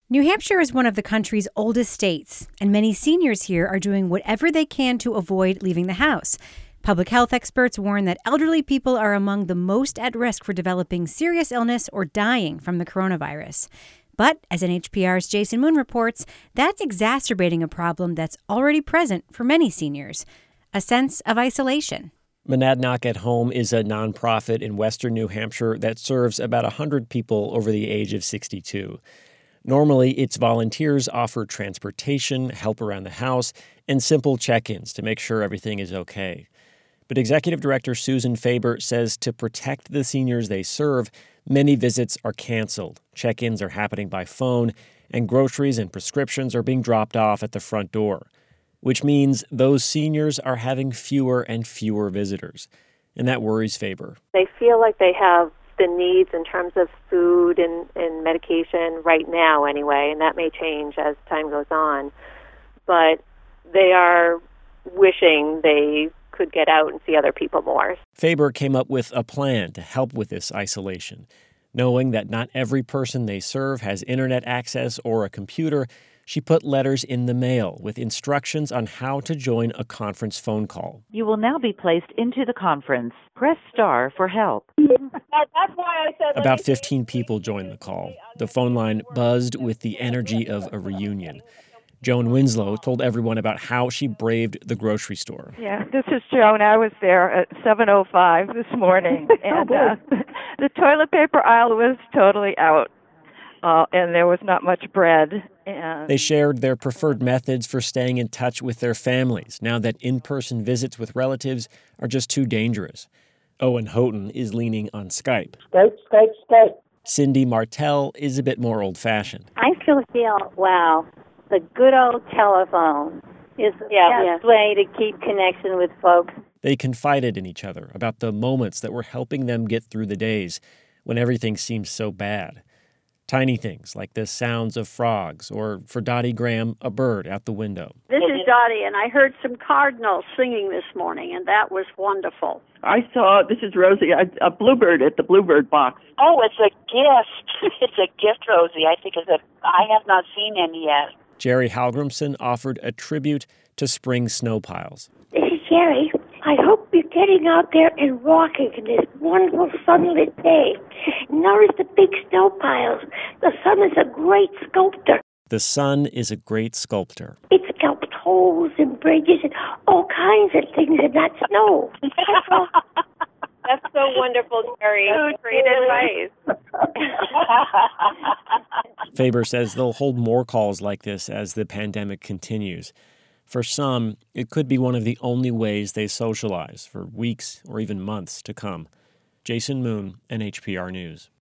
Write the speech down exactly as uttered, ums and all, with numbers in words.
New Hampshire is one of the country's oldest states, and many seniors here are doing whatever they can to avoid leaving the house. Public health experts warn that elderly people are among the most at risk for developing serious illness or dying from the coronavirus. But, as N H P R's Jason Moon reports, that's exacerbating a problem that's already present for many seniors, a sense of isolation. Monadnock at Home is a nonprofit in western New Hampshire that serves about one hundred people over the age of sixty-two. Normally, its volunteers offer transportation, help around the house, and simple check-ins to make sure everything is okay. But Executive Director Susan Faber says to protect the seniors they serve, many visits are canceled. Check-ins are happening by phone, and groceries and prescriptions are being dropped off at the front door, which means those seniors are having fewer and fewer visitors. And that worries Faber. They feel like they have the needs in terms of food and, and medication right now anyway, and that may change as time goes on. But they are wishing they could get out and see other people more. Faber came up with a plan to help with this isolation. Knowing that not every person they serve has internet access or a computer, she put letters in the mail with instructions on how to join a conference phone call. You will now be placed into the conference. Press star for help. That's why I said About fifteen people joined the call. The phone line buzzed with the energy of a reunion. Joan Winslow told everyone about how she braved the grocery store. Yeah, this is Joan. I was there at seven oh five this morning, and uh, the toilet paper aisle was totally out, uh, and there was not much bread. And They shared their preferred methods for staying in touch with their families now that in-person visits with relatives are just too dangerous. Owen Houghton is leaning on Skype. Skype, Skype, Skype. Cindy Martell is a bit more old-fashioned. I still feel, wow, the good old telephone is the Yeah, best way to keep connection with folks. They confided in each other about the moments that were helping them get through the days when everything seemed so bad. Tiny things like the sounds of frogs, or for Dottie Graham, a bird out the window. This is Dottie, and I heard some cardinals singing this morning, and that was wonderful. I saw, this is Rosie, a, a bluebird at the Bluebird box. Oh, it's a gift. It's a gift, Rosie. I think it's a, I have not seen any yet. Jerry Halgrimson offered a tribute to spring snow piles. This is Jerry. I hope you're getting out there and walking in this wonderful sunlit day. Notice the big snow piles. The sun is a great sculptor. The sun is a great sculptor. It sculpts holes and bridges and all kinds of things in that snow. That's so wonderful, Jerry. Great advice. Faber says they'll hold more calls like this as the pandemic continues. For some, it could be one of the only ways they socialize for weeks or even months to come. Jason Moon, N H P R News.